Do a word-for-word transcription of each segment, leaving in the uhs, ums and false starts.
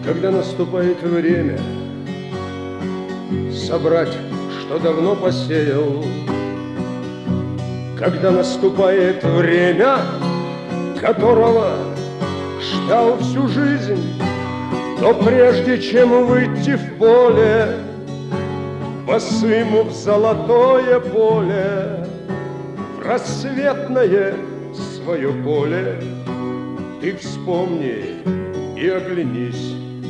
Когда наступает время собрать, что давно посеял, когда наступает время, которого ждал всю жизнь, то прежде чем выйти в поле, босым в золотое поле, в рассветное свое поле, ты вспомни и оглянись,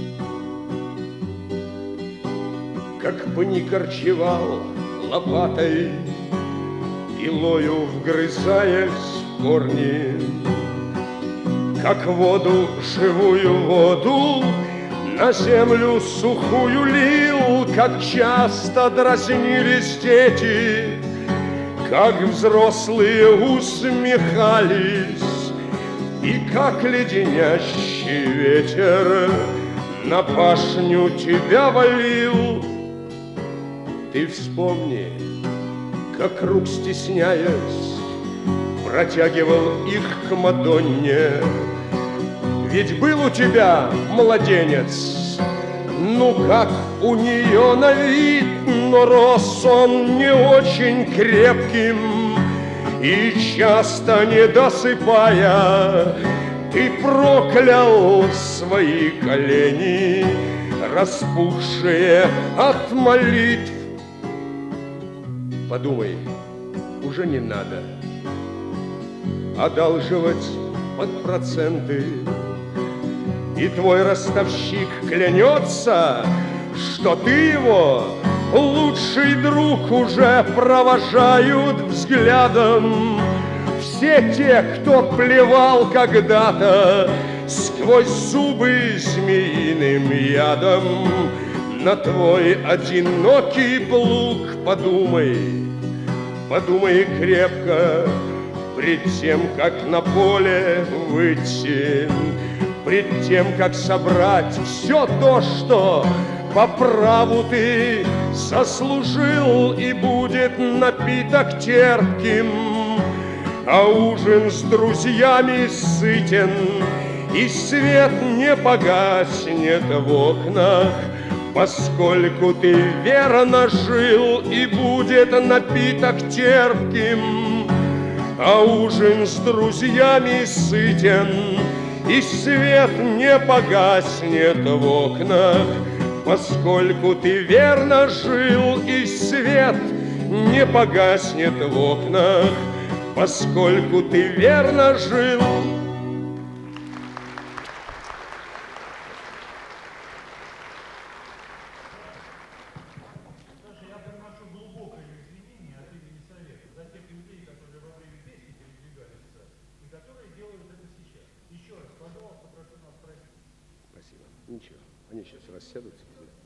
как бы ни корчевал лопатой, пилою вгрызаясь в корни, как воду, живую воду, на землю сухую лил, как часто дразнились дети, как взрослые усмехались, и как леденящий ветер на пашню тебя валил. Ты вспомни, как рук стесняясь, протягивал их к Мадонне. Ведь был у тебя младенец, ну как у нее на вид, но рос он не очень крепким, и часто не досыпая, ты проклял свои колени, распухшие от молитв. Подумай, уже не надо одалживать под проценты, и твой ростовщик клянется, что ты его лучший друг, уже провожают взглядом все те, кто плевал когда-то сквозь зубы змеиным ядом на твой одинокий плуг. Подумай, подумай крепко, пред тем, как на поле выйти, пред тем, как собрать все то, что по праву ты заслужил, и будет напиток терпким, а ужин с друзьями сытен, и свет не погаснет в окнах, поскольку ты верно жил, и будет напиток терпким, а ужин с друзьями сытен, и свет не погаснет в окнах, поскольку ты верно жил, и свет не погаснет в окнах, поскольку ты верно жил. Спасибо. Ничего, они сейчас рассядутся.